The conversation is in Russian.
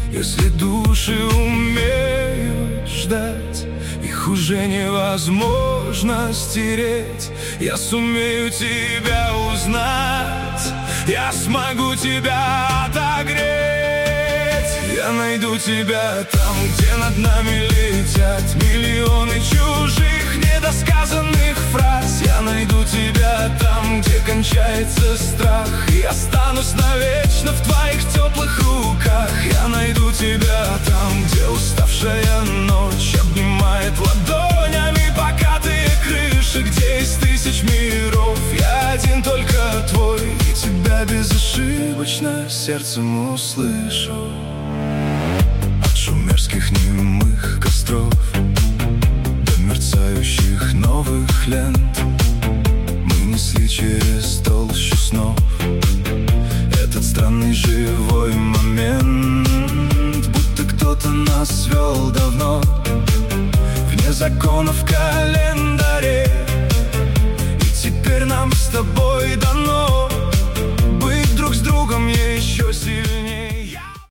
Если души умеют ждать, их уже невозможно стереть. Я сумею тебя узнать, я смогу тебя отогреть. Я найду тебя там, где над нами летят миллионы чужих недосказанных фраз. Я найду тебя там, где кончается страх, и останусь навечно в твоих теплых руках. Я найду тебя там, где уставшая ночь обнимает ладонями покатые крыши, где из тысяч миров я один только твой, и тебя безошибочно сердцем услышу. От шумерских немых костров до мерцающих новых лент мы несли через толщу снов этот странный живой момент, будто кто-то нас вел давно вне законов календаря.